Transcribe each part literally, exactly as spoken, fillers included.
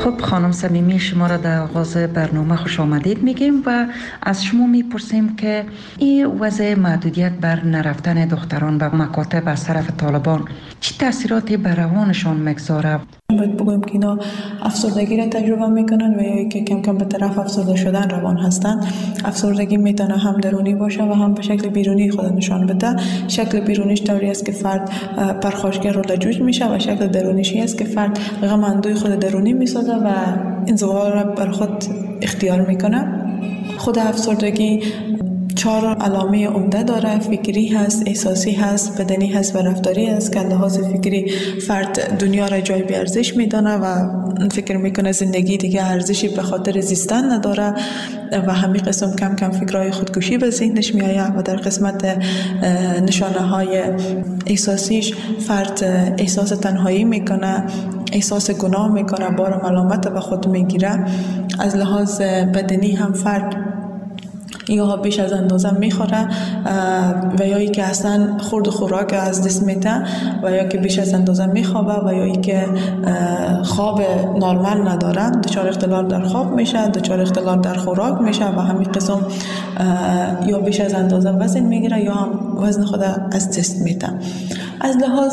خب خانم صمیمی، شما را در آغاز برنامه خوش آمدید میگیم و از شما میپرسیم که این وضع محدودیت بر نرفتن دختران به مکاتب از طرف طالبان چه تاثیراتی بر روانشان میگذاره؟ باید بگویم که اینا افسردگی را تجربه میکنن و یا که کم کم به طرف افسرده شدن روان هستن. افسردگی میتونه هم درونی باشه و هم به شکل بیرونی خود نشان بده. شکل بیرونیش طوری است که فرد پرخاشگر و لجوج میشه و شکل درونیش است که فرد غم اندوی خود درونی میسازه و انزوا را بر خود اختیار میکنه. خود افسردگی چهار علامه عمده داره: فکری هست، احساسی هست، بدنی هست و رفتاری هست. که لحاظ فکری فرد دنیا را جای بی ارزش میدانه و فکر میکنه زندگی دیگه ارزشی به خاطر زیستن نداره و همین قسم کم کم فکرهای خودکشی به ذهنش میآید. و در قسمت نشانه های احساسیش فرد احساس تنهایی میکنه، احساس گناه میکنه، بار ملامت به خود میگیره. از لحاظ بدنی هم فرد یا بیش از اندازه میخوره و یا ای که اصلا خورد و خوراک از دست میده و یا که بیش از اندازه میخوابه و یا ای که خواب نرمال نداره، دچار اختلال در خواب میشه، دچار اختلال در خوراک میشه و همین قسم یا بیش از اندازه وزن میگیره یا هم وزن خود از دست میده. از لحاظ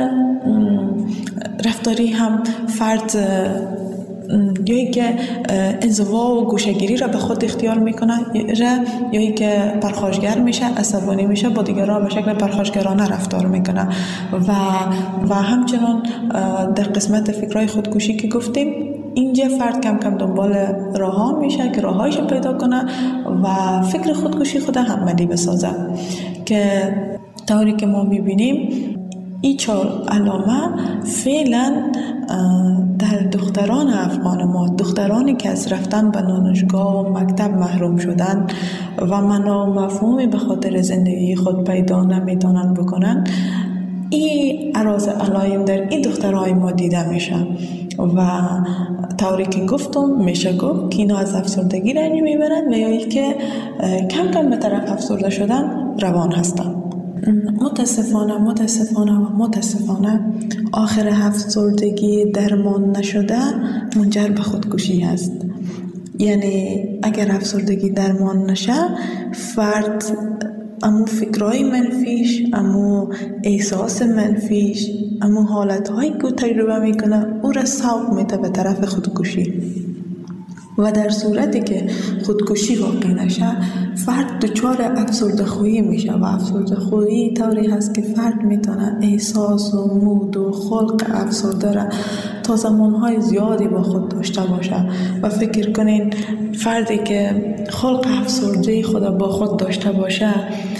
رفتاری هم فرد یا که انزوا و گوشه‌گیری را به خود اختیار میکنه یا که پرخاشگر میشه، عصبانی میشه، با دیگران به شکل پرخاشگرانه رفتار میکنه و و همچنان در قسمت فکرهای خودکشی که گفتیم اینجا فرد کم کم دنبال راه ها میشه که راهایش پیدا کنه و فکر خودکشی خود عملی بسازه. که طوری که ما میبینیم این چهار علامه فعلا در دختران افغان ما، دخترانی که از رفتن به دانشگاه و مکتب محروم شدن و معنا و مفهومی به خاطر زندگی خود پیدا نمیتونن بکنن، این عراض علائم در این دخترهای ما دیده میشه و طوری که گفتم میشه گفت که اینا از افسردگی رنج میبرن و یا ای که کم کم به طرف افسرده شدن روان هستن. متاسفانه متاسفانه و متاسفانه آخر افسردگی درمان نشده منجر به خودکشی است. یعنی اگر افسردگی درمان نشه فرد امو فکرهای منفیش، امو احساس منفیش، امو حالتهایی که تجربه میکنه او را سوق میده به طرف خودکشی و در صورتی که خودکشی واقع نشه فرد دچار افسرده خویی میشه و افسرده خویی طوری هست که فرد میتونه احساس و مود و خلق افسرده را تا زمانهای زیادی با خود داشته باشه و فکر کنین فردی که خلق افسرده خود با خود داشته باشه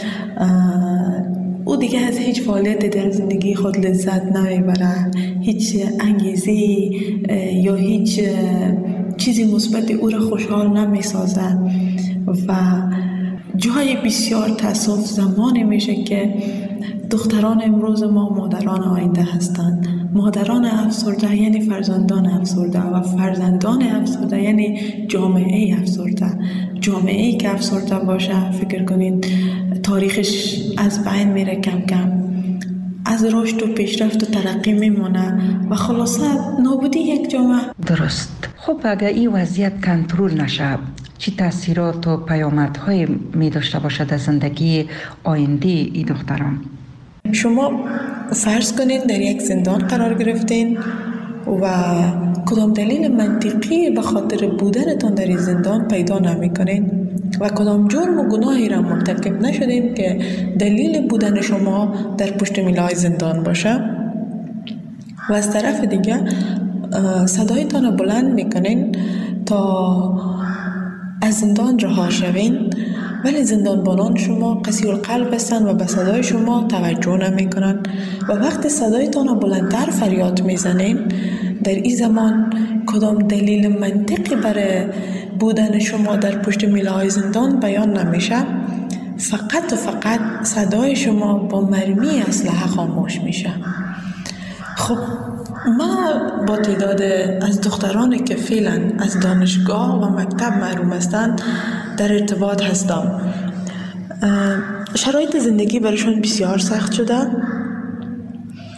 او دیگه از هیچ فعالیت در زندگی خود لذت نمیبره، هیچ انگیزی یا هیچ چیزی مثبت او را خوشحال نمیسازه و جای بسیار تأسف زمانی میشه که دختران امروز ما مادران آینده هستند. مادران افسرده یعنی فرزندان افسرده و فرزندان افسرده یعنی جامعه افسرده. جامعه‌ای که افسرده باشه فکر کنین تاریخش از بین میره، کم کم از رشد و پیشرفت و ترقی میمونه و خلاصه نابودی یک جامعه. درست. خب اگر این وضعیت کنترل نشه چی تاثیرات و پیامدهای می داشته باشد در زندگی آینده ای دختران؟ شما فرض کنین در یک زندان قرار گرفتین و کدام دلیل منطقی به خاطر بودنتان در این زندان پیدا نمی کنین و کدام جرم و گناهی را مرتکب نشدین که دلیل بودن شما در پشت میلای زندان باشه و از طرف دیگه صدایتان را بلند میکنین تا از زندان رها شوین، ولی زندانبانان شما قسی القلب هستند و به صدای شما توجه نمی کنن و وقتی صدایتان را بلندتر فریاد میزنین در این زمان کدام دلیل منطقی برای بودن شما در پشت میله‌های زندان بیان نمیشه، فقط و فقط صدای شما با مرمی اسلحه خاموش میشه. خب ما با تعداد از دخترانی که فعلا از دانشگاه و مکتب محروم هستند در ارتباط هستم. شرایط زندگی برایشان بسیار سخت شده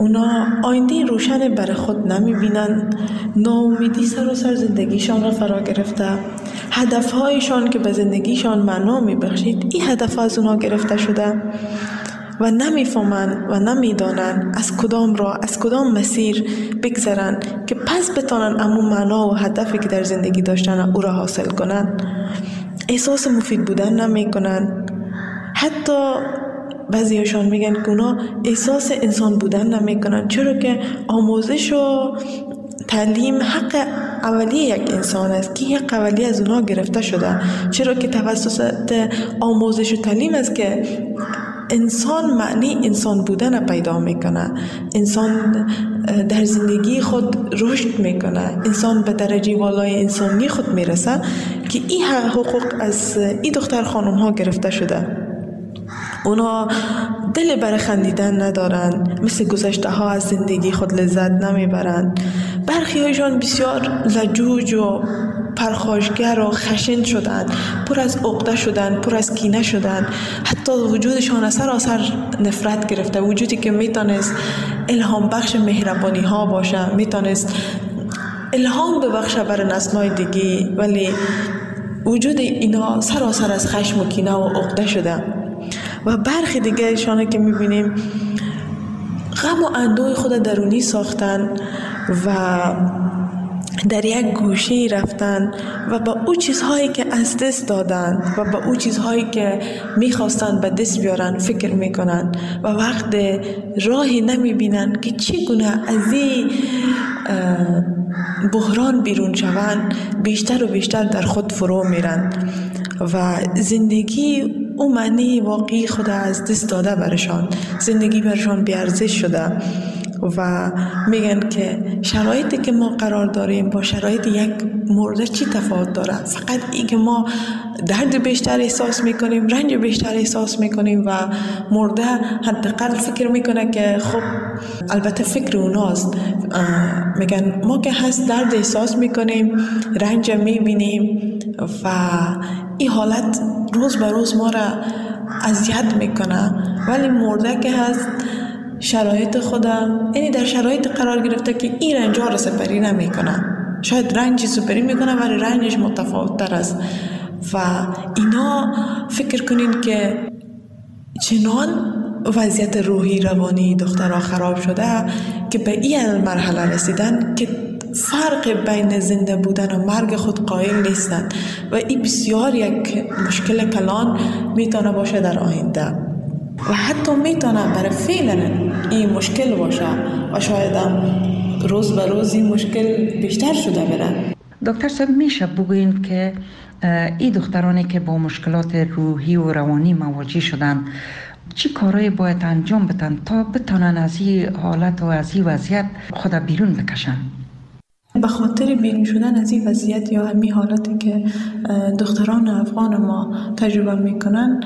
اونا آینده روشن برای خود نمیبینن، ناامیدی سراسر زندگیشان را فرا گرفته، هدفهایشان که به زندگیشان معنا میبخشید این هدف از اونا گرفته شده و نمیفهمن و نمیدانن از کدام راه، از کدام مسیر بگذرن که پس بتانن امون معنا و هدفی که در زندگی داشتن او را حاصل کنن. احساس مفید بودن نمیکنن. حتی بعضیشان میگن که اونا احساس انسان بودن نمیکنن، چرا که آموزش و تعلیم حق اولیه یک انسان است که حق اولیه از اونها گرفته شده، چرا که توسط آموزش و تعلیم است که انسان معنی انسان بودن پیدا میکنه، انسان در زندگی خود رشد میکنه، انسان به درجه والای انسانی خود میرسه که این حقوق از این دختر خانم ها گرفته شده. اونا دل برای خندیدن ندارن، مثل گذشته ها از زندگی خود لذت نمیبرن. برخی هایشان بسیار لجوج و پرخاشگر و خشن شدن، پر از عقده شدن، پر از کینه شدن، حتی وجودشان از سراسر نفرت گرفته. وجودی که میتونست الهام بخش مهربانی ها باشه، میتونست الهام ببخشه برای نسل‌های دیگه، ولی وجود اینا سراسر از خشم و کینه و عقده شده. و برخی دیگه ایشانه که میبینیم غم و اندوه خود درونی ساختن و در یک گوشه رفتن و با او چیزهایی که از دست دادن و با او چیزهایی که میخواستن به دست بیارن فکر میکنن و وقت راهی نمیبینن که چگونه از این بحران بیرون شوند، بیشتر و بیشتر در خود فرو میرن و زندگی او معنی واقعی خود از دست داده برشان، زندگی برشان بیارزش شده و میگن که شرایطی که ما قرار داریم با شرایط یک مرده چی تفاوت داره؟ فقط این که ما درد بیشتر احساس میکنیم، رنج بیشتر احساس میکنیم و مرده حداقل فکر میکنه که خب البته فکر اوناست. میگن ما که هست درد احساس میکنیم، رنج میبینیم و این حالت روز به روز ما را اذیت میکنه، ولی مرده که هست شرایط خودم، یعنی در شرایط قرار گرفته که این رنج ها را سپری نمی کنه. شاید رنجی سپری می کنه ولی رنجش متفاوت تر است و اینا فکر کنین که چنان وضعیت روحی روانی دخترها خراب شده که به این مرحله رسیدن که فرق بین زنده بودن و مرگ خود قائل نیستند و این بسیار یک مشکل کلان میتونه باشه در آینده و حتی میتونه برای فعلا این مشکل باشه و شاید هم روز به روز این مشکل بیشتر شده بره. دکتر صاحب میشه بگوین که این دخترانی که با مشکلات روحی و روانی مواجه شدن چی کارایی باید انجام بدن تا بتونن از این حالت و از این وضعیت خود بیرون بکشن؟ به خاطر بیرون شدن از این وضعیت یا همین حالتی که دختران افغان ما تجربه میکنن،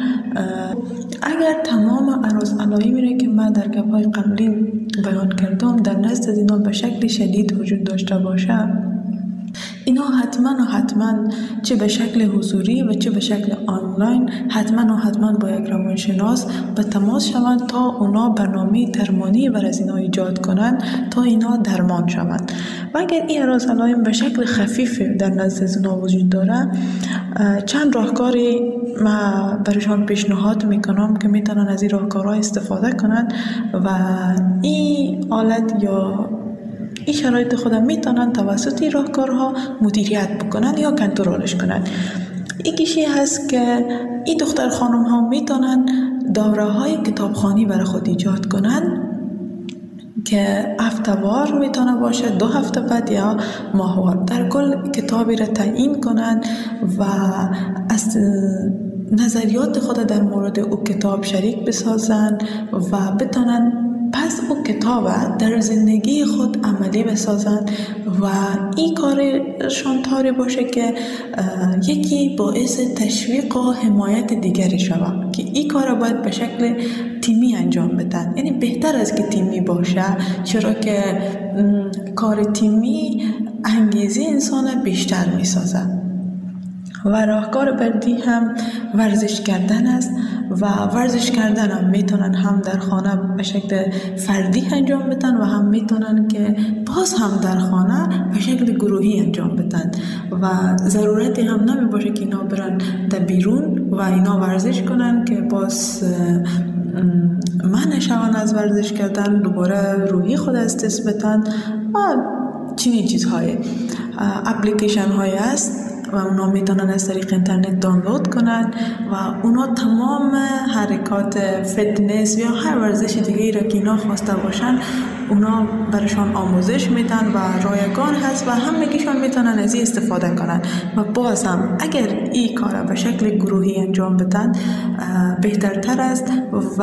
اگر تمام عرض علایمی که من در گپ‌های قبلی بیان کردم در نزد اینا به شکل شدید وجود داشته باشه، اینا حتما و حتما چه به شکل حضوری و چه به شکل آنلاین حتما و حتما با یک روانشناس به تماس شوند تا اونا برنامه درمانی بر از اینا ایجاد کنند تا اینا درمان شوند. و اگر این اعراض علائم به شکل خفیف در نزد اونا وجود داره، چند راهکاری ما برشان پیشنهاد میکنم که میتونن از این راهکارها استفاده کنند و این حالت یا این شرایط خودم میتونن توسط این راهکارها مدیریت بکنن یا کنترلش کنن. یکیشی هست که این دختر خانم ها میتونن دوره های کتابخوانی برای خود ایجاد کنن که هفته‌وار میتونه باشه، دو هفته بعد یا ماهوار، در کل کتابی را تعیین کنن و از نظریات خود در مورد او کتاب شریک بسازن و بتونن پس او کتاب در زندگی خود عملی بسازن و این کارشان طوری باشه که یکی باعث تشویق و حمایت دیگری شود که این کار باید به شکل تیمی انجام بدن. یعنی بهتر از که تیمی باشه، چرا که کار تیمی انگیزه انسان بیشتر میسازه و راهکار بعدی هم ورزش کردن است و ورزش کردن هم میتونن هم در خانه به شکل فردی انجام بدن و هم میتونن که باز هم در خانه به شکل گروهی انجام بدن و ضرورتی هم نمی باشه که اینا برن در بیرون و اینا ورزش کنن که باز منع شون از ورزش کردن، دوباره روحی خود از دست بدن و چنین چیزهای. اپلیکیشن های هست و اونا میتونن از طریق اینترنت دانلود کنن و اونا تمام حرکات فتنس یا هر ورزش دیگه را که اینا خواسته باشن اونا برشان آموزش میدن و رایگان هست و همگیشان میتونن از این استفاده کنن و باز هم اگر این کار به شکل گروهی انجام بدن بهترتر است و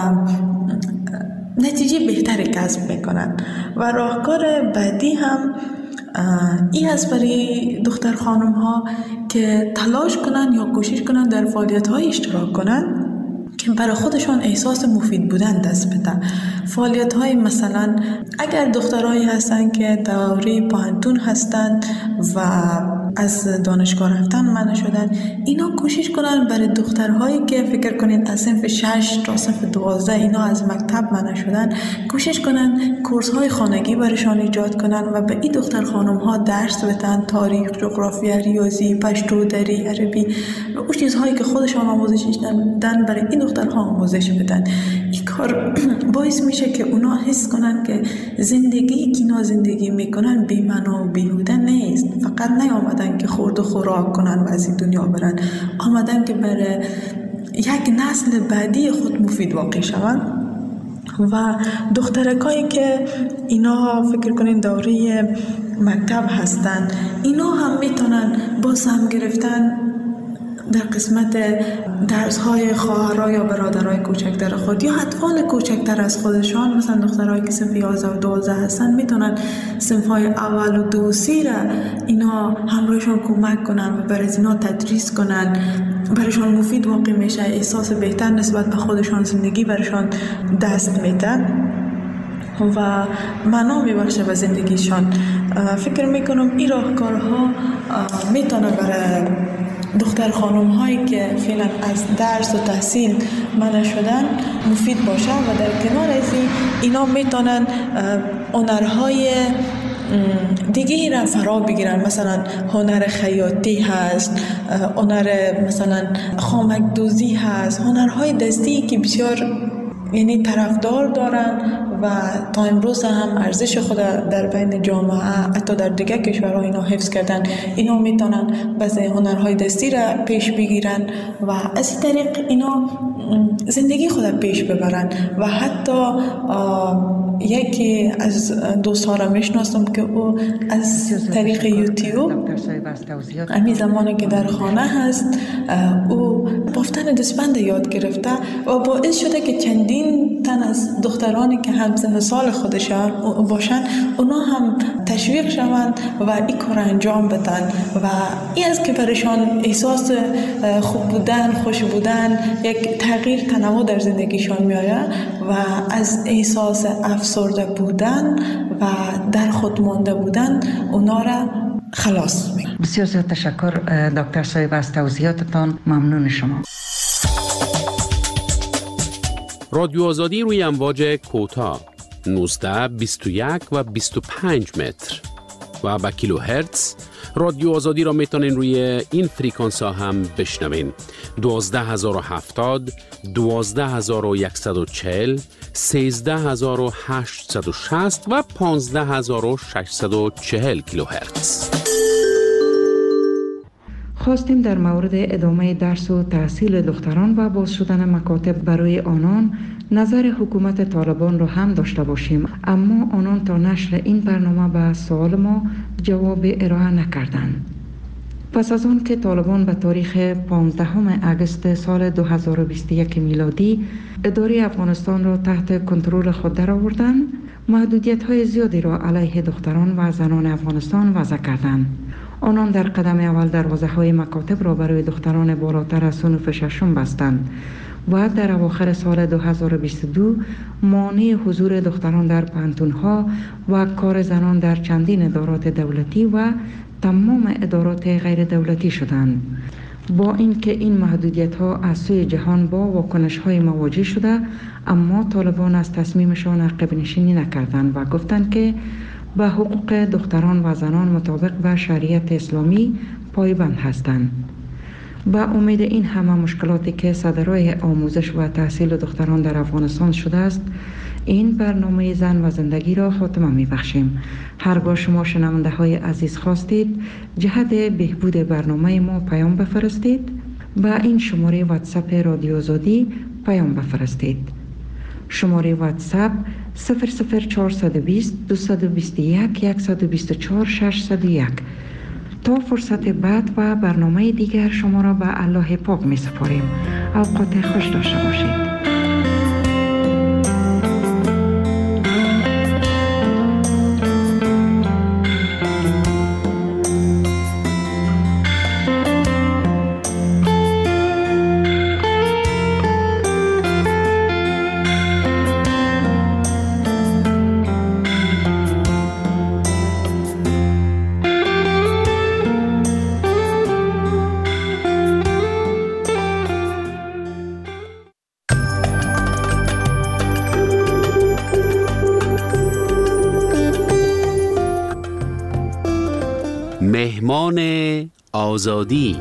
نتیجه بهتری کسب میکنن. و راهکار بعدی هم این هست برای دختر خانم ها که تلاش کنن یا کوشش کنن در فعالیت های اشتراک کنن که برای خودشان احساس مفید بودن دست بدن. فعالیت های مثلا اگر دخترایی هستن که دوره پانتون هستن و از دانشگاه رفتن منع شدن، اینا کوشش کنن برای دخترهایی که فکر کنین از صنف شش تا صنف دوازده اینا از مکتب منع شدن، کوشش کنن کورس های خانگی برشان ایجاد کنن و به این دختر خانم ها درس بدن، تاریخ، جغرافیا، ریاضی، پشتو، دری، عربی و اون چیزهایی که خودشان آموزش دادن برای این دخترها آموزش بدن. این کار باعث میشه که اونا حس کنن که زندگی که اینا زندگی میکنن بی معنا و بیهوده نیست. فقط نیامدن که خورد و خوراک کنن و از این دنیا برن، آمدن که برای یک نسل بعدی خود مفید واقع شون. و دخترکایی که اینا فکر کنین دوره مکتب هستن، اینا هم میتونن با سهم گرفتن در قسمت درس‌های خواهرای یا برادرای کوچکتر خود یا اطفال کوچکتر از خودشان، مثلا دخترایی که صنف یازده و دوازده هستن میتونن صنف‌های اول و دو و سه را اینا همراهشون کمک کنن و برای اینا تدریس کنن، برایشان مفید واقع میشه، احساس بهتر نسبت به خودشان زندگی برایشان دست میده و معنا میبخشه به زندگیشان. فکر میکنم این راهکارها میتونه برای دختر خانم هایی که فعلا از درس و تحصیل منع شدن مفید باشه و در کنار از این اینا میتونن هنرهای دیگه ای را فرا بگیرن. مثلا هنر خیاطی هست، هنر مثلا خامک دوزی هست، هنرهای دستی که بسیار یعنی طرفدار دارن و تا امروز هم ارزش خود در بین جامعه حتی در دیگه کشورها اینا حفظ کردن. اینا میتونن بعضی هنرهای دستی را پیش بگیرن و از این طریق اینا زندگی خود پیش ببرن. و حتی یکی از دوستان را میشناسم که او از طریق یوتیوب همین زمانی که در خانه هست او بافتن دستبند یاد گرفته و باعث شده که چندین تن از دخترانی که همسن سال خودشان باشن اونا هم تشویق شوند و این کار انجام بدن و این از که برشان احساس خوب بودن، خوش بودن، یک تغییر تنوع در زندگیشان میآید و از احساس افسرده بودن و در خود مانده بودن اونا را خلاص میکنه. بسیار زیاد تشکر دکتر صاحب از توضیحاتتان. ممنون شما. رادیو آزادی روی امواج کوتاه نوزده، بیست و یک و بیست و پنج متر و با کیلو هرتز. رادیو آزادی را میتونین روی این فریکانس ها هم بشنوین: دوازده هزار و هفتاد، دوازده هزار و صد و چهل، سیزده هزار و هشتصد و شصت و پانزده هزار و ششصد و چهل کیلو هرتز. خواستیم در مورد ادامه درس و تحصیل دختران و باز شدن مکاتب برای آنان نظر حکومت طالبان را هم داشته باشیم، اما آنان تا نشر این برنامه به سوال ما جواب ارائه نکردند. پس از آن که طالبان به تاریخ پانزدهم اگست سال دو هزار و بیست و یک میلادی اداره افغانستان را تحت کنترل خود درآوردند، محدودیت‌های زیادی را علیه دختران و زنان افغانستان وضع کردند. آنان در قدم اول دروازه‌های مکاتب را برای دختران بالاتر از صنف ششم بستند و در اواخر سال دو هزار و بیست و دو مانع حضور دختران در پانتون‌ها و کار زنان در چندین ادارات دولتی و تمام ادارات غیر دولتی شدند. با اینکه این محدودیت ها از سوی جهان با واکنش های مواجه شده، اما طالبان از تصمیمشان عقب نشینی نکردند و گفتند که به حقوق دختران و زنان مطابق به شریعت اسلامی پایبند هستند. با امید این همه مشکلاتی که صدرای آموزش و تحصیل دختران در افغانستان شده است، این برنامه زن و زندگی را خاتمه می بخشیم. هرگاه شما شنونده های عزیز خواستید جهت بهبود برنامه ما پیام بفرستید، با این شماره واتساپ رادیو آزادی پیام بفرستید. شماره واتساپ صفر صفر چهارصد و بیست دویست و بیست و یک صد و بیست و چهار ششصد و یک. تا فرصت بعد و برنامه دیگر شما را به الله پاک می سپاریم. اوقات خوش داشته باشید. مهمان آزادی.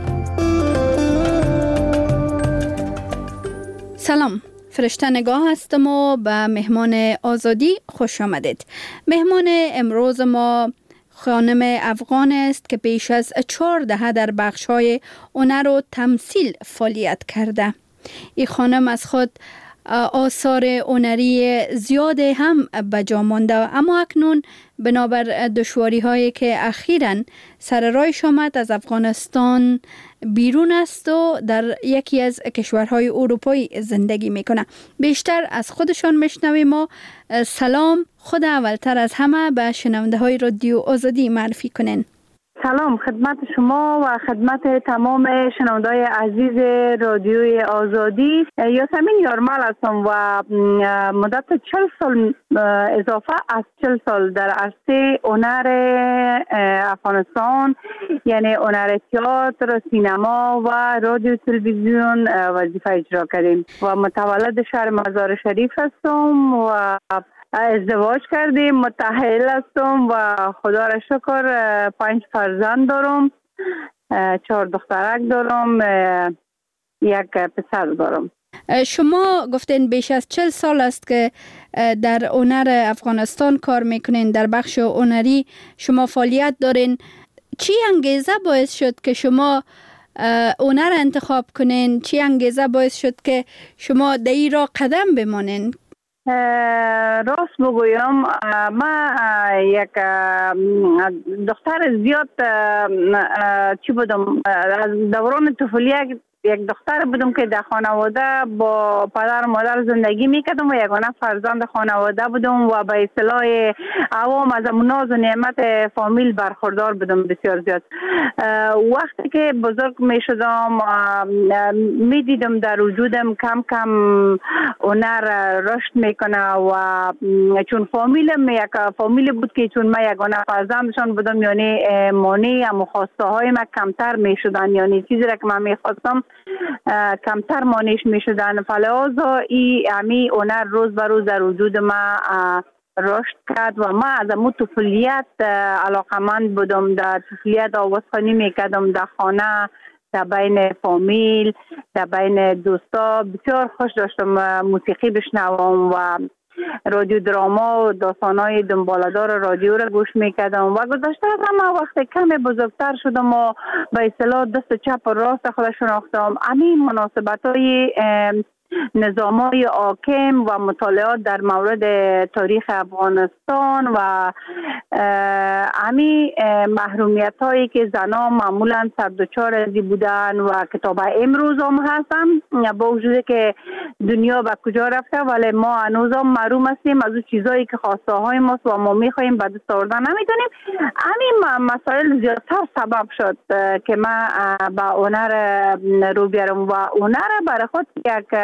سلام، فرشته نگاه هستم و به مهمان آزادی خوش آمدید. مهمان امروز ما خانم افغان است که بیش از چهار دهه در بخش‌های هنر و تمثیل فعالیت کرده. این خانم از خود آثار هنری زیاد هم به جا مانده، اما اکنون بنابر دشواری هایی که اخیراً سر رایش آمد از افغانستان بیرون است و در یکی از کشورهای اروپایی زندگی میکنه. بیشتر از خودشان میشنویم. ما سلام، خود اولتر از همه به شنونده های رادیو آزادی معرفی کنین. سلام خدمت شما و خدمت تمام شنونده‌های عزیز رادیوی آزادی. یاسمین یارمل هستم و مدت چهل سال اضافه از چهل سال در عرصه هنر افغانستان، یعنی هنر تئاتر، سینما و رادیو تلویزیون وظیفه اجرا کردیم و متولد شهر مزار شریف هستم و ازدواج کردیم، متأهل هستم و خدا را شکر پنج فرزند دارم، چهار دخترک دارم، یک پسر دارم. شما گفتین بیش از چهل سال است که در هنر افغانستان کار میکنین، در بخش هنری شما فعالیت دارین. چی انگیزه باعث شد که شما هنر انتخاب کنین؟ چی انگیزه باعث شد که شما در این راه قدم بمانین؟ راست بگویم، من یک دختر زیاد چی بودم، از دوران طفولیت یک دختر بودم که در خانواده با پدر و مادر زندگی میکردم و یگانه فرزند خانواده بودم و به اصطلاح عوام از ناز و نعمت فامیل برخوردار بودم بسیار زیاد. وقتی که بزرگ میشدم میدیدم در وجودم کم کم هنر رشد میکنه و چون فامیلم یک فامیل بود که چون من یگانه فرزندشان بودم، یعنی مانع و خواسته های من کمتر میشدن، یعنی چیزی را که من میخواستم کمتر مانعش می شدن. فلحاظا ای امی هنر روز به روز در وجود ما رشد کرد و من از امو طفولیت علاقمند بودم. در طفولیت آوازخوانی می کردم در خانه، در بین فامیل، در بین دوستا. بسیار خوش داشتم موسیقی بشنوم و رادیو دراما و داستانای دنباله‌دار رادیو را گوش میکردم و گذشته از همه وقت کمی بزرگتر شدم و به اصطلاح دست چپ و راست خودش شناختم. همین مناسبت‌های نظام‌های حاکم و مطالعات در مورد تاریخ افغانستان و همین محرومیت‌هایی که زنان معمولاً سردوچار ازی بودن و کتاب امروز هم هستن، با وجود که دنیا به کجا رفته ولی ما هنوز هم محروم هستیم از اون چیزایی که خواسته های ماست و ما میخواهیم به دست آوردن نمیتونیم. همین مسائل زیادتر سبب شد که من به هنر رو بیارم و هنر برای خود یک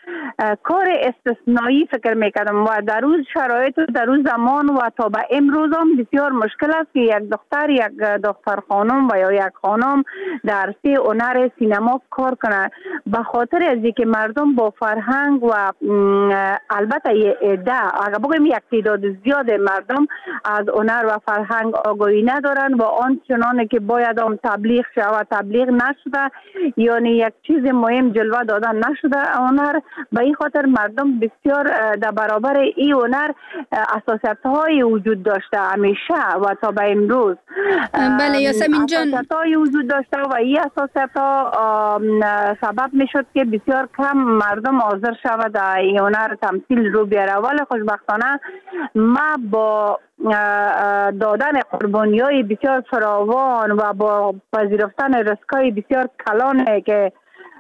کار استثنایی فکر میکردم و در روز شرایط و در روز زمان و تا به امروز هم بسیار مشکل است که یک دختر یک دختر خانم و یا یک خانم در عرصه هنر سینما کار کنه، به خاطر از اینکه مردم با فرهنگ و البته یه عده، اگر بگویم یک تعداد زیاد مردم از هنر و فرهنگ آگاهی ندارن و آنچنان که باید هم تبلیغ شود تبلیغ نشده، یعنی یک چیز مهم جلوه دادن نشده هنر. به این خاطر مردم بسیار در برابر این هنر حساسیت های وجود داشته همیشه و تا به امروز. بله یاسمین جان، حساسیت های وجود داشته و این حساسیت ها سبب می شد که بسیار کم مردم حاضر شود در این هنر تمثیل رو بیاره. ولی خوشبختانه ما با دادن قربانی های بسیار فراوان و با پذیرفتن ریسک‌های بسیار کلانه که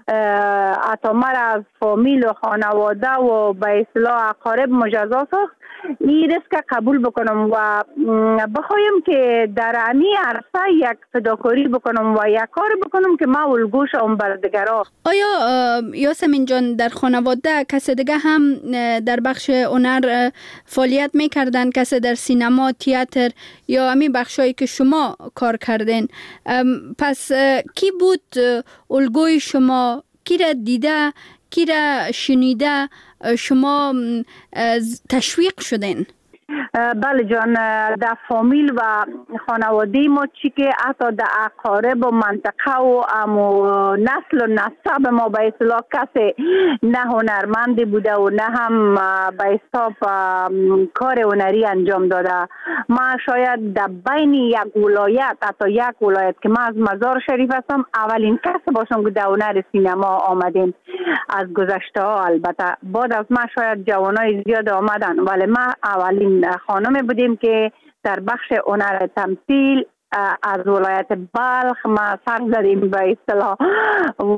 حتی مرا از فامیل و خانواده و به اصطلاح اقارب مجزا ساخت، این ریسک قبول بکنم و بخوایم که در امی عرصه یک فداکاری بکنم و یک کار بکنم که ما الگوش اون بر دیگران. آیا یاسمین جان در خانواده کسی دیگه هم در بخش هنر فعالیت میکردن؟ کسی در سینما، تئاتر یا امی بخشایی که شما کار کردین؟ پس کی بود الگوی شما؟ کی را دیده، کی را شنیده شما تشویق شدین؟ بله جان، در فامیل و خانواده ما چی که حتی در اقارب و منطقه و امو نسل و نسب ما به اصطلاح کسی نه هنرمندی بوده و نه هم به حساب کار هنری انجام داده. ما شاید در بین یک ولایت، حتی یک ولایت که ما از مزار شریف هستم، اولین کس باشم که در هنر سینما آمدیم از گذشته ها. البته بعد از ما شاید جوانای زیاد آمدن، ولی ما اولین خانم بودیم که در بخش هنر تمثیل از ولایت بلخ ما سر زدیم به اصطلاح و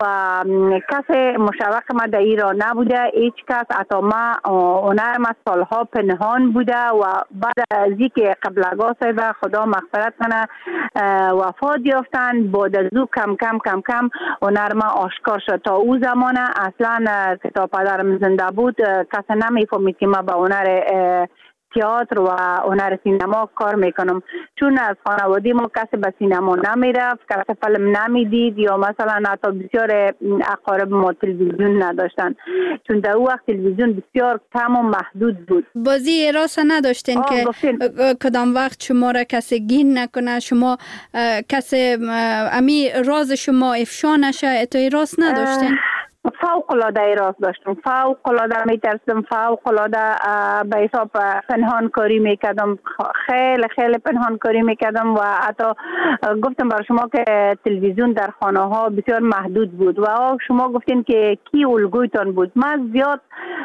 کسی مشوق ما در ایران نبوده، هیچ کس. حتی ما هنر ما سالها پنهان بوده و بعد از اینکه قبلگاه صاحب خدا مغفرت کنه وفات یافتن، بعد از او کم کم کم کم هنر ما آشکار شد. تا او زمان اصلا که تا پدرم زنده بود کسی نمیفهمید که ما به هنر تئاتر و هنر سینما کار میکنم، چون از خانواده ما کسی به سینما نمیرفت، کسی فیلم نمیدید یا مثلا حتی بسیار اقارب ما تلویزیون نداشتن، چون در اون وقت تلویزیون بسیار کم و محدود بود. بازی راست نداشتین که گفتین. کدام وقت شما را کسی گین نکنه، شما کسی امی راز شما افشا نشه، اتای راست نداشتین؟ فوق العاده راست داشتم، فوق العاده میترسم، فوق العاده به حساب پنهان کاری میکردم، خیلی خیلی پنهان کاری میکردم و حتی گفتم بر شما که تلویزیون در خانه ها بسیار محدود بود و شما گفتین که کی الگویتان بود. من زیاد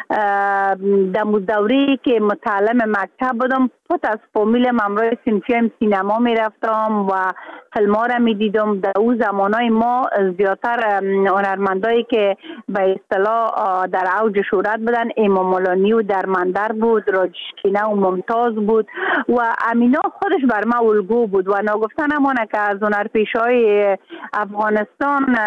در دوری که متعلم مکتب بودم پس از فامیلم امروز سینفیم سینما میرفتم و فیلم ها را میدیدم. در اون زمانای ما زیادتر هنرمندایی که به اصطلاح در اوج شهرت بودن امام مولانی و درمندر بود، راجشکینه و ممتاز بود و امینا خودش بر ما الگو بود و ناگفتن همانه که از هنرپیشه‌های افغانستان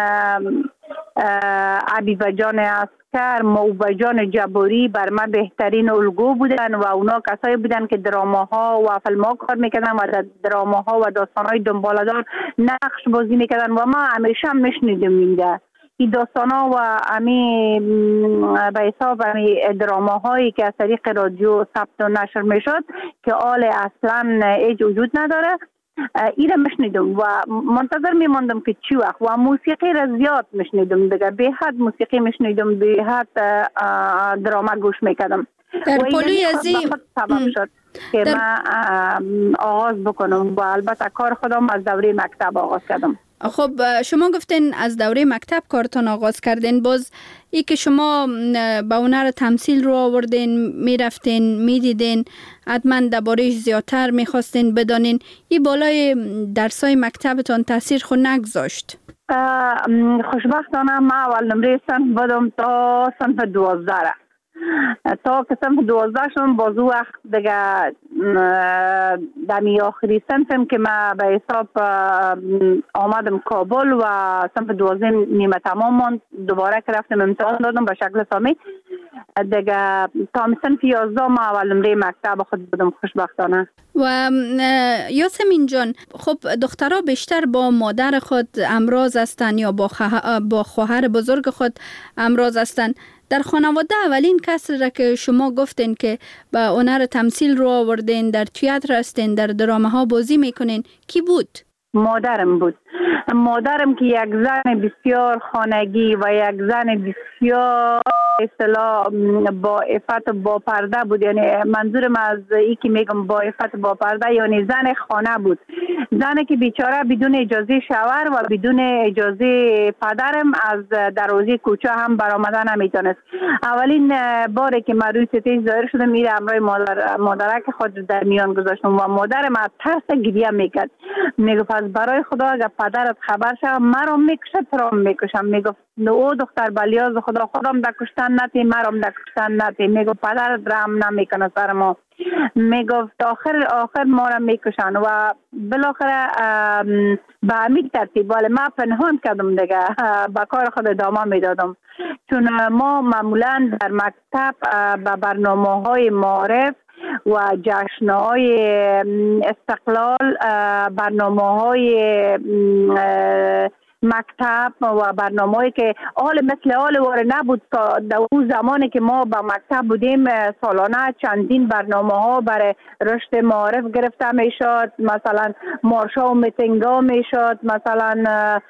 عبیبه جان اسکر، موبه جان جباری بر ما بهترین الگو بودن و اونا کسایی بودن که دراماها و فیلم‌ها کار میکردن و در دراماها و داستان‌های دنباله‌دار نقش بازی میکردن و ما همیشه هم میشنیدیم اینده این داستانا و امی به حساب امی دراماهایی که از طریق رادیو ثبت و نشر میشد که آل اصلا هیچ وجود نداره، ایره مشنیدم و منتظر میماندم که چی وقت و موسیقی را زیاد مشنیدم دیگه، به حد موسیقی مشنیدم، به حد دراما گوش میکردم در پلوی ازی سبب شد که در... من آغاز بکنم و البته کار خودم از دوره مکتب آغاز کردم. خب شما گفتین از دوره مکتب کارتون آغاز کردین، باز ای که شما به هنر تمثیل رو آوردین، میرفتین میدیدین، حتما درباره‌اش زیادتر میخواستین بدانین، این بالای درسای مکتبتون تاثیر خود نگذاشت؟ خوشبختانه ما اول نمره صنف بودم تا صنف دوازده، تا که صنف دوازده شدم باز او وقت دیگه دمی آخری صنفم که ما به حساب آمدم کابل و صنف دوازده نیمه تمام ماند، دوباره که رفتم امتحان دادم به شکل سامی دیگه تا صنف یازده ما اول نمره مکتب خود بودم خوشبختانه. و یاسمین جان، خب دخترها بیشتر با مادر خود امراض هستند یا با, خه... با خواهر بزرگ خود امراض هستند. در خانواده اولین کس را که شما گفتین که به هنر تمثیل رو آوردین، در تئاتر هستین، در درامه ها بازی میکنین، کی بود؟ مادرم بود. مادرم که یک زن بسیار خانگی و یک زن بسیار اصطلاح با عفت با پرده بود. یعنی منظورم از این که میگم با عفت با پرده یعنی زن خانه بود. زنی که بیچاره بدون اجازه شوهر و بدون اجازه پدرم از دروازه کوچه هم برآمدن نمیتونست. اولین باری که من روی ستیج ظاهر شدم میره همراه مادر مادرک خود در میان گذاشتم و مادرم از ترس گریه میکرد. میگفت از برای خدا اگر پدرت خبر شد مرا میکشه تو را میکشم. میگفت او دختر بلیاز خدا خودم در کشتن نتی مرام در کشتن نتی. میگفت پدرت رحم نمیکنه سر ما. میگفت آخر آخر ما را میکشن و بالاخره به همین ترتیب ولی من پنهان کردم دیگه با کار خود ادامه میدادم. چون ما معمولا در مکتب به برنامه های معارف و جشن‌های استقلال، برنامه‌های مکتب و برنامه‌ای که حال مثل حال واره نبود در اون زمانی که ما با مکتب بودیم، سالانه چندین برنامه‌ها برای رشد معارف گرفته میشد. مثلا مارشا و میتینگا میشد. مثلا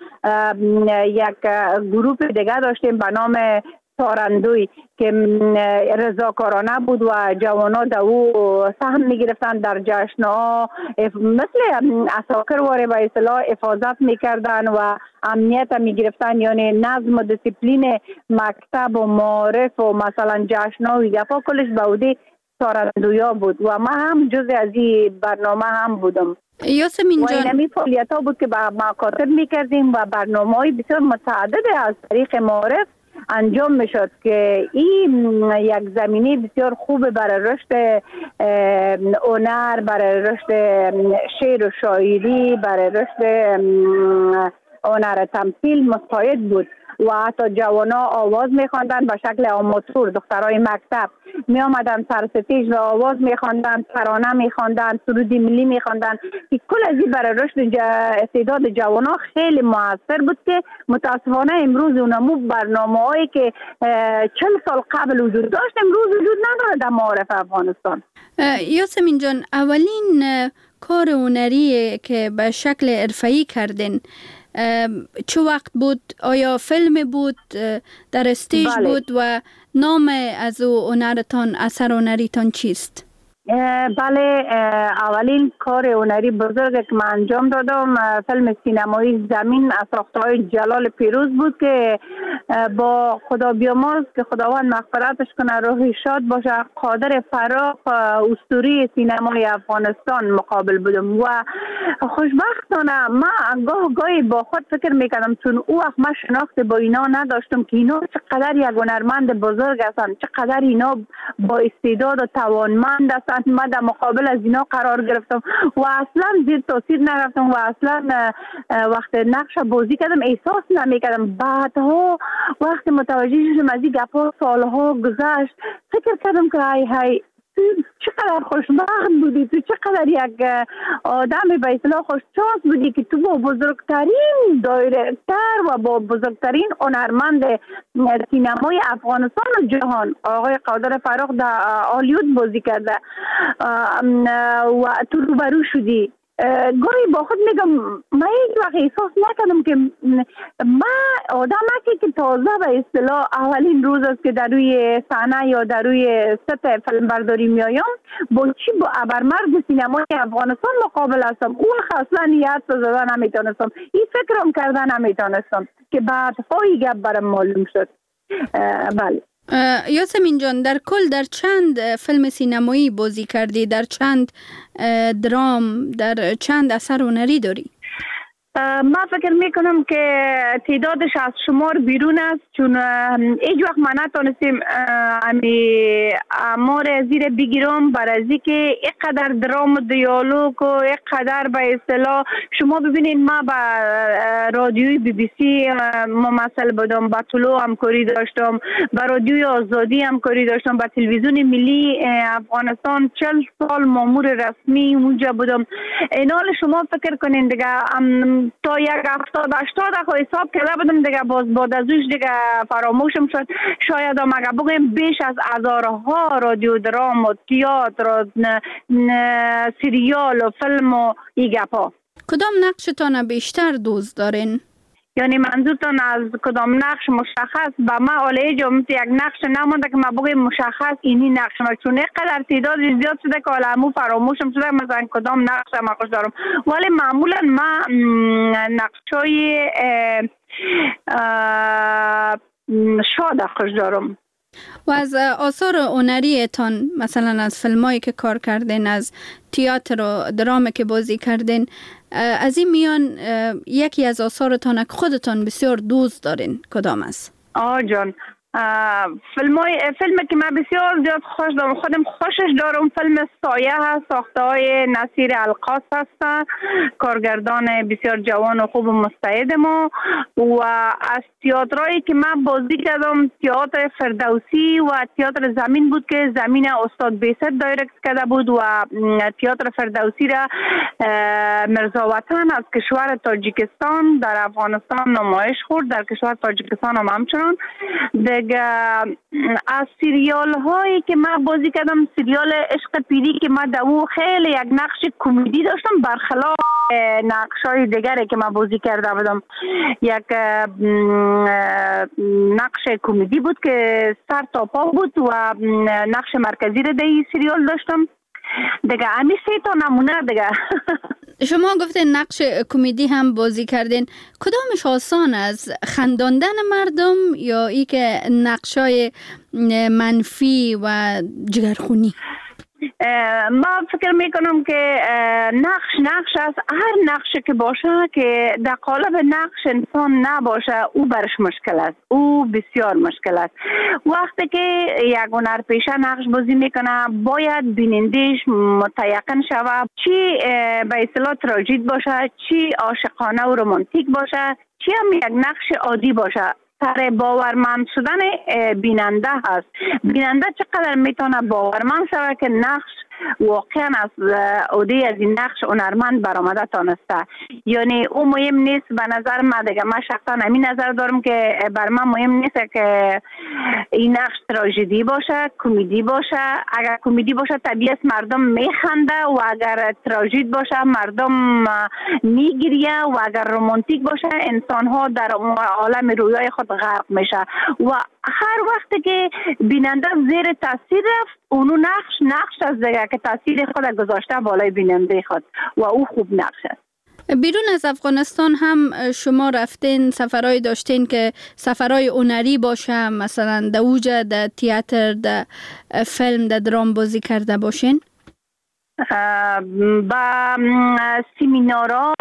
یک گروه دیگه داشتیم به نام تارندوی که رضاکارانه بود و جوانا در او سهم میگرفتن در جشن‌ها، مثل عساکر واره به اصطلاح حفاظت میکردن و امنیت میگرفتن. یعنی نظم و دیسیپلین مکتب و معارف و مثلا جشن‌ها و گپا کلش به عهده تارندویا بود و ما هم جزء از این برنامه هم بودم. یاسمین جان، و اینمی فعالیت ها بود که با مکاتب میکردیم و برنامه های بسیار متعدد از طریق معارف انجام میشد که این یک زمینه بسیار خوب برای رشد هنر، برای رشد شعر و شاعری، برای رشد هنر تمثیل مساعد بود. و حتی جوانا آواز میخواندن به شکل آماتور. دخترای مکتب می آمدن سر ستیج و آواز میخواندن، ترانه میخواندن، سرود ملی میخواندن که کل از این برای رشد استعداد جوانا خیلی موثر بود که متاسفانه امروز اونمو برنامه‌هایی که چند سال قبل وجود داشت امروز وجود نداره در معارف افغانستان. یاسمین جان، اولین کار هنری که به شکل حرفه‌ای کردین چه وقت بود؟ آیا فیلم بود، در استیج بله. بود و نام از او هنرتان، اثر هنریتان چیست؟ بله، اولین کار هنری بزرگ که من انجام دادم فیلم سینمایی زمین از ساخته‌های جلال پیروز بود که با خدا بیامرز که خداوند مغفرتش کنه، روحی شاد باشه، قادر فراق اسطوره سینمای افغانستان مقابل بودم و خوشبختانه من گاه گاهی با خود فکر میکردم چون او وقت من شناخت با اینا نداشتم که اینا چقدر یک هنرمند بزرگ هستند، چقدر اینا با استعداد و توانمند هستند. من در مقابل از اینا قرار گرفتم و اصلا زیر تاثیر نرفتم و اصلا وقت نقش بازی کردم احساس نمیکردم. بعدها وقتی متوجه شدم از این گپا سالها گذشت فکر کردم که های های چقدر خوشبخت بودی، تو چقدر یک آدم به اصطلاح خوششانس بودی که تو با بزرگترین دایرکتر و با بزرگترین هنرمند سینمای افغانستان و جهان آقای قادر فراق در هالیوود بازی کرده و تو روبرو شدی. گاهی با خود میگم من هیچ وقت احساس نکردم که من آدم که تازه به اصطلاح اولین روز است که در روی صحنه یا در روی ست فیلم برداری میایم با چی با ابرمرد سینمای افغانستان مقابل هستم. اون اصلا نیت زدن نمیتونستم، این فکرم کردن نمیتونستم که بعدها این گپ برام معلوم شد. بله یاسمین جان، در کل در چند فیلم سینمایی بازی کردی؟ در چند درام، در چند اثر هنری داری؟ ما فکر میکنم که تعدادش از شمار بیرون است، چون هیچ وقت ما نتونستیم امی امور زیر بگیرم برای که اینقدر درام و دیالوگ و اینقدر به اصطلاح شما ببینید ما با رادیوی بی بی سی ممثل بودم، با طلوع همکاری داشتم، با رادیوی آزادی همکاری داشتم، با تلویزیون ملی افغانستان چل سال مامور رسمی اونجا بودم. اینال شما فکر کنین دیگه تا یک هفتاد هشتاد خو حساب کرده بودم دیگه، باز بعد از اوش دیگه فراموشم شد. شاید هم اگه بگویم بیش از هزارها رادیو درام و تئاتر و سریال و فیلم و این گپا. کدام نقشتان بیشتر دوست دارین؟ یعنی منظورتان از کدام نقش مشخص؟ با ما اولی جمعیت یک نقش نمونده که ما بگویم مشخص اینی نقش ما، چون قدر تعداد زیاد شده که علمو فراموشم شده مثلا کدام نقش ما خوش دارم. ولی معمولا ما نقشای شاد خوش دارم. و از آثار هنریتان، مثلا از فیلمایی که کار کردین، از تئاتر و درامی که بازی کردین، از این میان یکی از آثارتان که خودتان بسیار دوست دارین کدام است؟ آه جان، فیلمای فیلمی که من بسیار زیاد خوش دارم، خودم خوشش دارم، فیلم سایه هست، ساخته های نصیر القاص هست، کارگردان بسیار جوان و خوب و مستعد ما. و از تئاترایی که من بازی کردم تئاتر فردوسی و تئاتر زمین بود که زمین استاد بیست دایرکت کرده بود و تئاتر فردوسی را مرزا وطن از کشور تاجیکستان در افغانستان نمایش خورد، در کشور تاجیکستان هم همچنان. دیگه از سریال هایی که من بازی کردم، سریال عشق پیری که من دو خیلی یک نقش کمدی داشتم برخلاف نقش های دیگری که من بازی کرده بودم. یک نقش کمدی بود که سر تا پا بود و نقش مرکزی رو در این سریال داشتم. دیگه امی سه تا نمونه دیگه. شما گفتین نقش کمدی هم بازی کردین، کدامش آسان از خنداندن مردم یا ای که نقشای منفی و جگرخونی؟ ما فکر میکنم که نقش نقش است. هر نقش که باشه که در قالب نقش انسان نباشه او برش مشکل است، او بسیار مشکل است. وقتی که یک هنرپیشه نقش بازی میکنه باید بینندش متیقن شود چی به اصطلاح تراژید باشه، چی عاشقانه و رمانتیک باشه، چی هم یک نقش عادی باشه. سر باورمند شدن بیننده هست. بیننده چقدر میتونه باورمند شود که نقش واقعا از عهده از این نقش هنرمند برآمده تانسته. یعنی او مهم نیست به نظر من دیگه، من شخصا همین نظر دارم که بر من مهم نیست که این نقش تراژدی باشه، کمدی باشه. اگر کمدی باشه طبیعت مردم میخنده و اگر تراژدی باشه مردم میگریه و اگر رمانتیک باشه انسان ها در عالم رویای خود غرق میشه. و هر وقت که بیننده زیر تاثیر رفت اونو نقش نقش از دیگه که تاثیر خود گذاشته بالای بیننده خود و او خوب نقش است. بیرون از افغانستان هم شما رفتین، سفرهای داشتین که سفرهای هنری باشه، مثلا در اوجه در تئاتر، در فیلم، در درام بازی کرده باشین؟ با سیمینارها،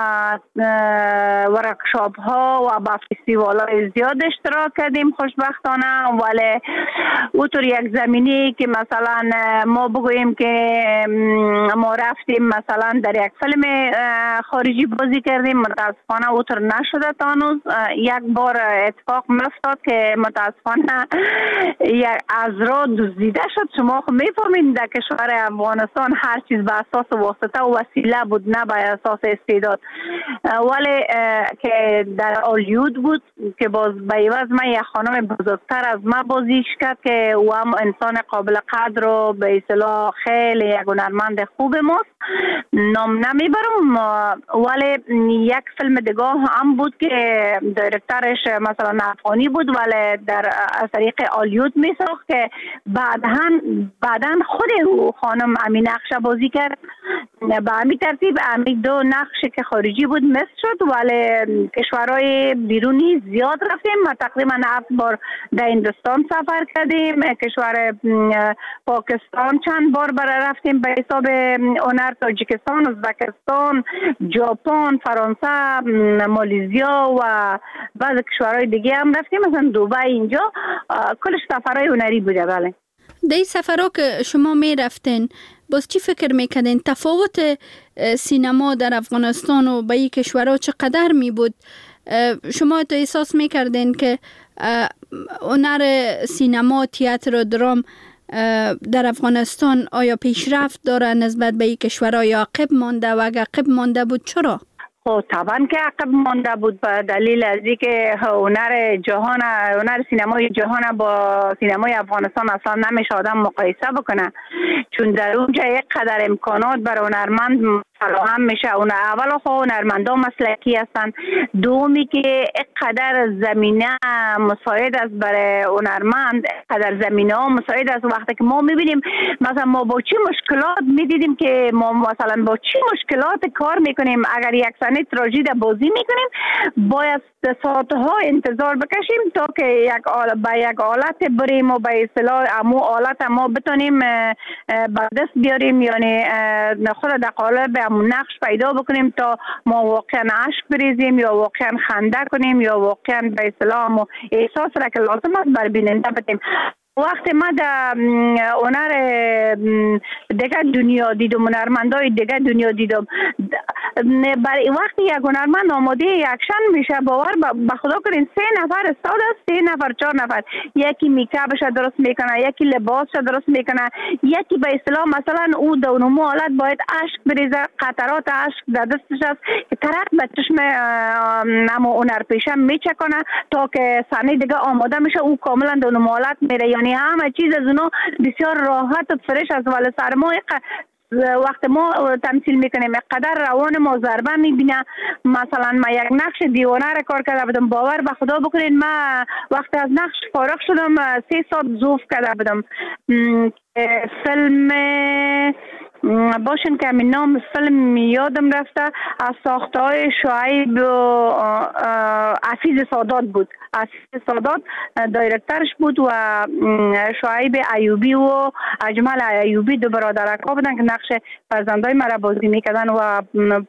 ورکشاپ ها و با فستیوال های زیاد اشتراک کردیم خوشبختانه. ولی اوطور یک زمینی که مثلا ما بگوییم که ما رفتیم مثلا در یک فیلم خارجی بازی کردیم، متاسفانه اوطور نشده تا هنوز. یک بار اتفاق میفتاد که متاسفانه یک از را دزدیده شد. شما خب میفهمید در کشور افغانستان هر چیز به اساس واسطه و وسیله بود، نه به اساس استعداد. ولی که در هالیوود بود که باز به عوض من یک خانم بزرگتر از من بازیش کرد که او هم انسان قابل قدر و به اصطلاح خیلی یک هنرمند خوب ماست، نام نمیبرم. ولی یک فیلم دیگه هم بود که دایرکترش مثلا افغانی بود ولی در از طریق هالیوود میساخت که بعداً بعداً خود او خانم امی نقش بازی کرد. به همین ترتیب امی دو نقش که خارجی بود بود مصر شد، ولی کشورهای بیرونی زیاد رفتیم. ما تقریبا هفت بار در هندوستان سفر کردیم، کشور پاکستان چند بار برای رفتیم به حساب هنر، تاجیکستان، ازبکستان، ژاپن، فرانسه، مالزیا و بعض کشورهای دیگه هم رفتیم، مثلا دبی. اینجا کلش سفرهای هنری بوده. بله. در این سفرها که شما می رفتین باز چی فکر میکردین؟ تفاوت سینما در افغانستان و با این کشورها چقدر می بود؟ شما تو احساس میکردین که هنر سینما، تئاتر و درام در افغانستان آیا پیشرفت داره نسبت به این کشورها یا عقب مانده؟ و اگر عقب مانده بود چرا؟ خب طبعا که عقب مانده بود به دلیل از اینکه هنر جهان، هنر سینمای جهان با سینمای افغانستان اصلا نمیشه آدم مقایسه بکنه، چون در اونجا یک قدر امکانات برای هنرمند فراهم میشه. اون اول خو هنرمندا مسلکی هستن، دومی که یک قدر زمینه مساعد است برای هنرمند، قدر زمینه ها مساعد است. وقتی که ما میبینیم مثلا ما با چی مشکلات میدیدیم که ما مثلا با چی مشکلات کار میکنیم، اگر یک سنه تراژدی بازی میکنیم باید ساعتها انتظار بکشیم تا که یک آل... با یک آلت بریم و به اصطلاح امو آلت ما بتونیم به دست بیاریم، یعنی خود در قالب امو نقش پیدا بکنیم تا ما واقعا عشق بریزیم یا واقعا خنده کنیم یا واقعا به اصطلاح احساس را که لازم است بر بیننده بدیم. وقتی ما در هنر دیگه دنیا دیدم، هنرمندای دیگه دنیا دیدم، برای وقتی یک هنرمند آماده یکشن میشه، باور به خدا کنین سه نفر استاد است، سه نفر چهار نفر، یکی میکاپش درست میکنه، یکی لباسش درست میکنه، یکی به اصطلاح مثلا او دونمو حالت باید عشق بریزه، قطرات عشق در دستش است که طرف به چشم نمو هنر پیشه میچکنه تا که صحنه دیگه آماده میشه، او کاملا دونمو حالت میره. یعنی همه چیز از اونا بسیار راحت و فرش است، ولی سرمایه وقت ما تمثیل میکنیم قدر روان ما ضربه میبینه. مثلا ما یک نقش دیوانه را کار کرده بودم، باور به خدا بکنین ما وقت از نقش فارغ شدم سه ساعت زوف کرده بودم. فیلم باشن که همین نام فیلم یادم رفته، از ساخته های شعیب و حفیظ سادات بود. حفیظ سادات دایرکترش بود و شعیب ایوبی و اجمل ایوبی دو برادرکا بودن که نقش فرزندای مرا بازی میکردن و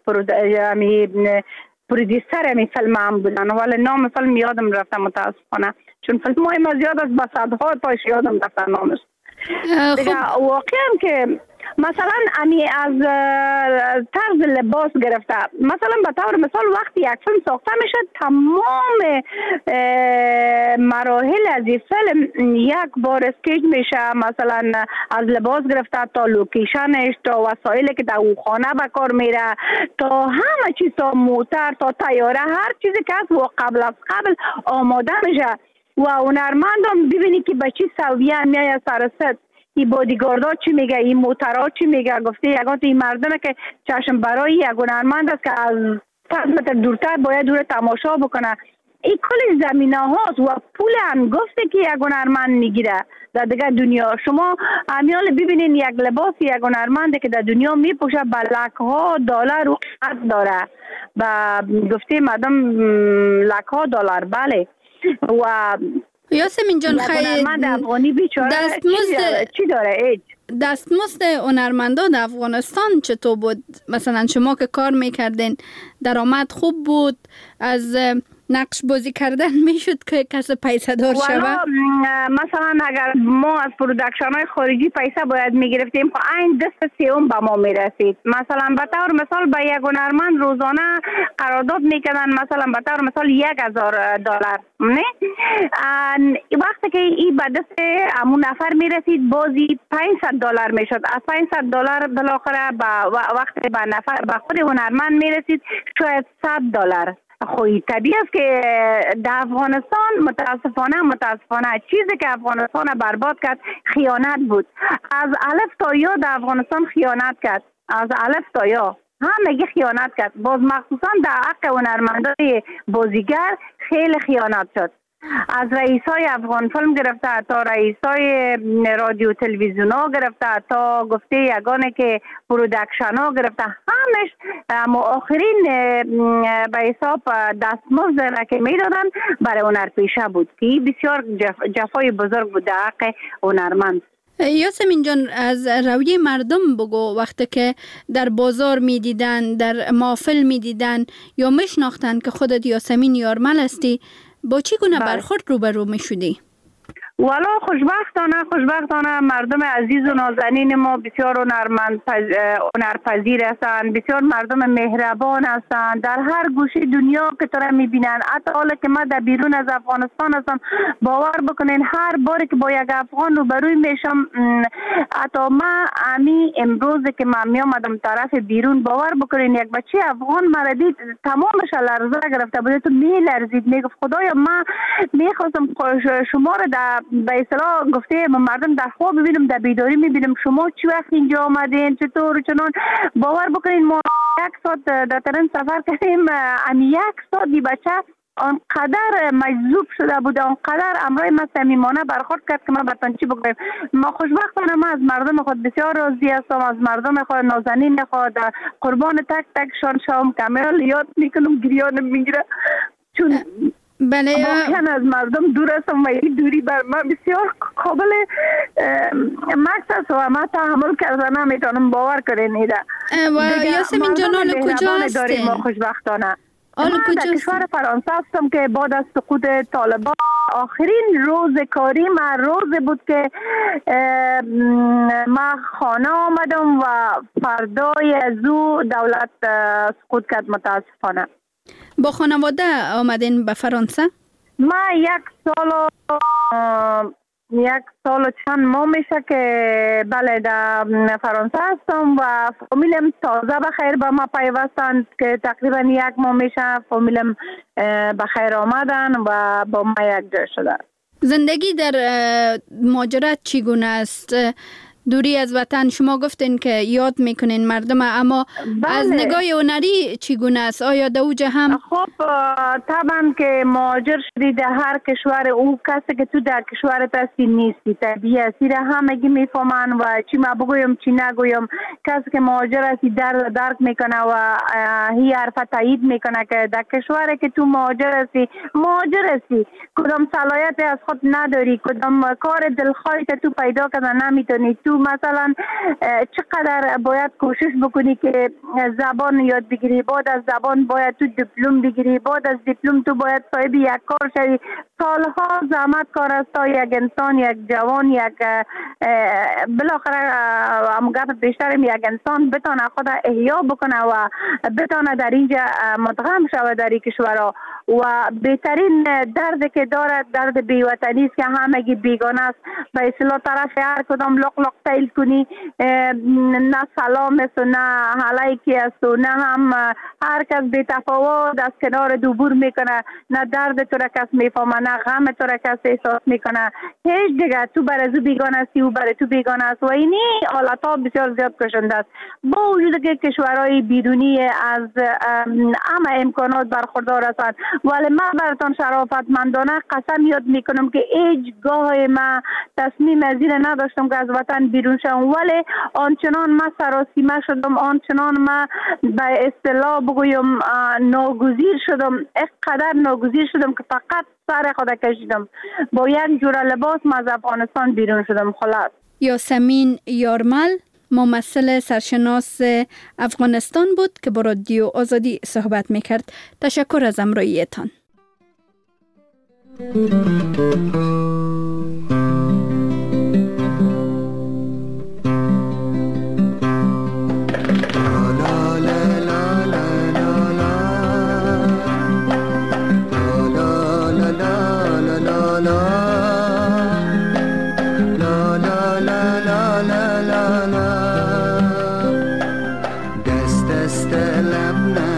پرودیسر همی فیلم هم بودن، ولی نام فیلم یادم رفته متاسفانه، چون فیلم های ما زیاد از بسادها تاش یادم رفته نامش. دیگه واقعا که مثلا امی از طرز لباس گرفته، مثلا به طور مثال وقتی یک فیلم ساخته میشه تمام مراحل از این فیلم یک بار اسکیج میشه، مثلا از لباس گرفته تا لوکیشنش تا وسایلی که در او خانه به کار میره تا همه چیز، تا موتر تا تیاره، هر چیزی که از و قبل از قبل آماده میشه و هنرمندم ببینی که به چی سویه میای سر ست. این بادیگاردها چی میگه، این موترها چی میگه، گفته یگان این مردمه که چشم برای یک هنرمند است که از صد متر دورتر باید دور تماشا بکنه. این کل زمینه هاست و پول انگفته که یک هنرمند میگیره در دیگه دنیا. شما امیال ببینین یک لباس یک هنرمنده که در دنیا میپوشه به لک ها دلار و قد داره، و گفته مردم لک ها دلار. بله. و یاسمین جان خیلی افغانی بیچاره دستمزد چی داره ایج دستمزد هنرمندان افغانستان چطور بود؟ مثلا شما که کار میکردین درآمد خوب بود، از نقش بازی کردن میشد که کسی پیسه دار شود؟ مثلا اگر ما از پرودکشن های خارجی پیسه باید میگرفتیم خب این دست سیوم به ما میرسید. مثلا به طور مثال به یک هنرمند روزانه قرارداد میکردن، مثلا به طور مثال یک هزار دلار، نه وقتی که این به دست امون نفر میرسید بازی پانصد دلار میشد. از پانصد دلار بالاخره به وقتی به نفر به خود هنرمند میرسید شاید صد دلار. خوی طبیعی است که در افغانستان متاسفانه متاسفانه چیزی که افغانستان برباد کرد خیانت بود. از الف تا یا در افغانستان خیانت کرد، از الف تا یا همگی خیانت کرد. باز مخصوصا در حق هنرمندان بازیگر خیلی خیانت شد، از رئیسای افغان فیلم گرفته تا رئیسای رادیو تلویزیون ها گرفته تا گفته یگانه که پرودکشن ها گرفته همش آخرین به حساب دستمزد را که میدادن برای هنرپیشه بود که بسیار جف جفای بزرگ بود در حق هنرمند. یاسمین جان، از رویه مردم بگو، وقتی که در بازار می دیدن، در محفل می دیدن یا میشناختن که خودت یاسمین یارمل هستی، با چی گونه برخورد روبرو می شدی؟ والا خوشبختانه خوشبختانه مردم عزیز و نازنین ما بسیار هنرمند هنرپذیر هستند، بسیار مردم مهربان هستند. در هر گوشه دنیا که تو را میبینن، حتی حالا که ما در بیرون از افغانستان هستم، باور بکنین هر باری که با یک افغان روبروی میشم، حتی ما امی امروز که من میامدم طرف بیرون، باور بکنین یک بچه افغان مرا دید تمامش لرزه گرفته بود، تو میلرزید، میگفت خدایا من میخواستم شما را در به اصطلاح گفته مردم در خواب ببینم، در بیداری میبینم شما چی وقت اینجا آمدین، چطور چنان. باور بکنین ما یک ساعت در ترین سفر کردیم، امی یک ساعت دی بچه آنقدر مجذوب شده بود، آنقدر امرای ما صمیمانه برخورد کرد که ما برتان چی بگویم. ما خوشبختانه ما از مردم خود بسیار راضی هستم، از مردم خود نازنین خود قربان تک تک شان شام کامل یاد میکنم، گریان میگیره چون بله واقعا از مردم دور هستم و این دوری بر من بسیار قابل مکس است و ما تحمل کرده نمیتونم، باور کنین ایده. و یاسمین جان حال کجا هستین؟ ما خوشبختانه حال کجا در کشور فرانسه هستم که بعد از سقوط طالبان آخرین روز کاری ما روز بود که ما خانه آمدم و فردای از او دولت سقوط کرد متاسفانه. با خانواده آمدین به فرانسه؟ ما یک سال یک سال چند ماه میشه که بله در فرانسه هستم و فامیلم تازه بخیر با ما پیوستند که تقریبا یک ماه میشه فامیلم بخیر آمدن و با ما یک جا شدن. زندگی در مهاجرت چگونه است؟ دوری از وطن، شما گفتین که یاد میکنین مردم، اما بله. از نگاه هنری چگونه است؟ آیا در اوجه هم؟ خب طبعا که مهاجر شدی در هر کشور، او کسی که تو در کشورت هستی نیستی، طبیعی را همگی میفهمن و چی ما بگویم چی نگویم. کسی که مهاجر هستی درد درک میکنه و هی حرف تایید میکنه که در کشوری که تو مهاجر هستی مهاجر هستی، کدام صلاحیت از خود نداری، کدام کار دلخواهی که تو پیدا کنه نمیتونی، تو مثلا چقدر باید کوشش بکنی که زبان یاد بگیری، بعد از زبان باید تو دیپلم بگیری، بعد از دیپلم تو باید صاحب یک کار شوی. سالها زحمت کار است تا یک انسان، یک جوان، یک بالاخره هم گپ بیشترم یک انسان بتونه خود احیا بکنه و بتونه در اینجا مدغم شود در این کشورها. و بهترین درد که دارد درد بیوطنی است که همگی بیگانه است. به اصطلاح طرف هر کدام لق لق تیل کنی، نه سلام است و نه علیکی است و نه هم هر کس بی تفاوت از کنار دوبور میکنه، نه درد تو را کس میفهمه، نه غم تو را کس احساس میکنه. هیچ دیگه تو برای تو بیگانه استی و برای تو بیگانه است و اینی حالت ها بسیار زیاد کشنده است. با وجود که کشورهای بیرونی از همه امکانات برخوردار هستند، ولی من براتون شرافتمندانه قسم یاد میکنم که هیچ گاه ما تصمیم از این نداشتم که از وطن بیرون شم، ولی آنچنان ما سراسیمه شدم، آنچنان ما به اصطلاح بگویم ناگزیر شدم، اینقدر ناگزیر شدم که فقط سر خود کشیدم، با یک جور لباس ما از افغانستان بیرون شدم. خلاص. یاسمین یارمل ممثل سرشناس افغانستان بود که با رادیو آزادی صحبت میکرد. تشکر از همراهیتان. دست دست لب